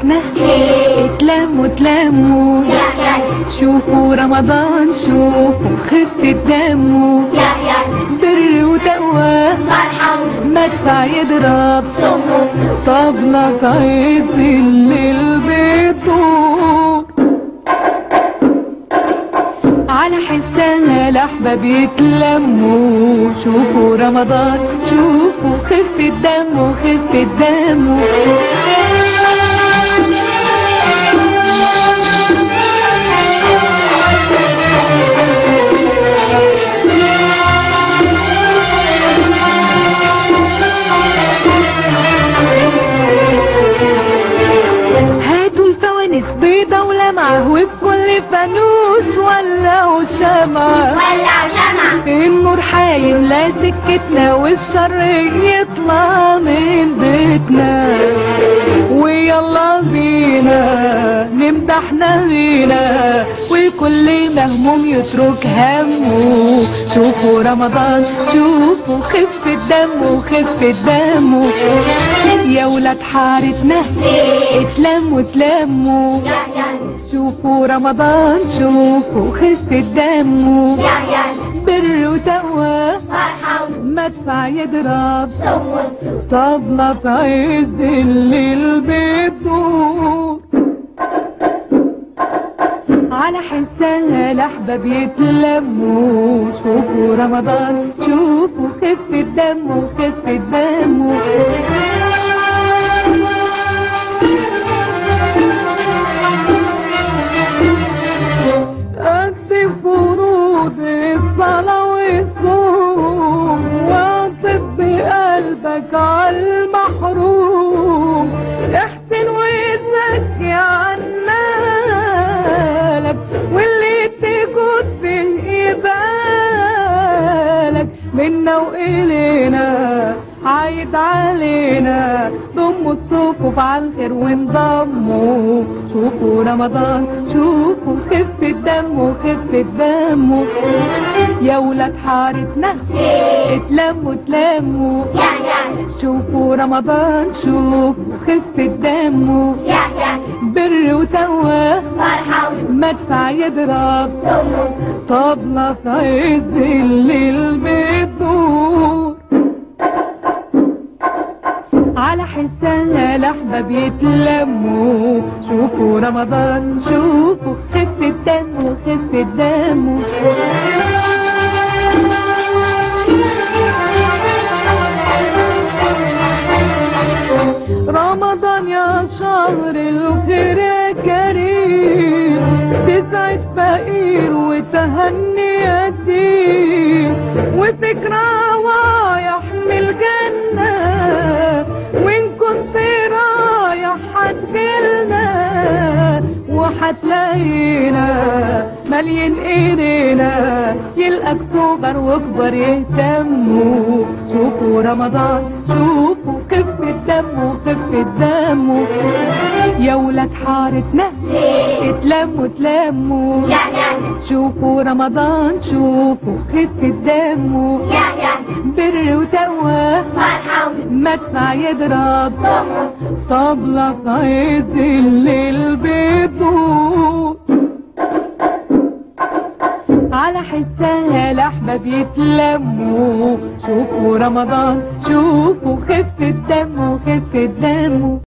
حارتنا اتلموا شوفوا رمضان، شوفوا خفة دمه بر وتقوى مدفع يضرب طبلة في عز الليل بتدور على حسها الأحباب يتلموا شوفوا رمضان، شوفوا خفة دمه خفة دمه. هاتوا الفوانيس بيضة ولمعة وفي كل فانوس ولعوا شمعة النور حيملى سكتنا والشر يطلع من بيتنا ويلا بينا نمدح نبينا وكل مهموم يترك همه شوفوا رمضان، شوفوا خفة دمه خفة دمه. يا ولاد حارتنا اتلموا شوفوا رمضان، شوفوا خفة دمه بر وتقوى مدفع يضرب طبلة في عز الليل بتدور على حسها الأحباب يتلموا شوفوا رمضان، شوفوا خفة دمه خفة دمه. قد فروض الصلاة والصوم واعطف بقلبك عالمحروم احسن وزكي عن مالك واللي تجود به يبالك منا وإلينا عايد علينا ضموا الصفوف عالخير وانضموا شوفوا رمضان، شوفوا خفة دمه خفة دمه. يا ولاد حارتنا اتلموا شوفوا رمضان، شوفوا خفة دمه بر وتقوى مدفع يضرب طبلة في عز الليل بتدور على حسها الأحباب يتلموا شوفوا رمضان، شوفوا خفة دمه خفة دمه. رمضان يا شهر الخير يا كريم تسعد فقير وتهني يتيم وفكرة رايح من الجنة وإن كنت رايح هتجيلنا وهتلاقينا مليان ايدينا يلقاك صغر وكبر يهتموا شوفوا رمضان، شوفوا خفة دمه خفة دمه. يا ولاد حارتنا اتلموا شوفوا رمضان، شوفوا خفة دمه بر وتقوى مدفع يضرب طبلة في عز الليل بتدور على حسها الأحباب يتلموا شوفوا رمضان، شوفوا خفة دمه خفة دمه.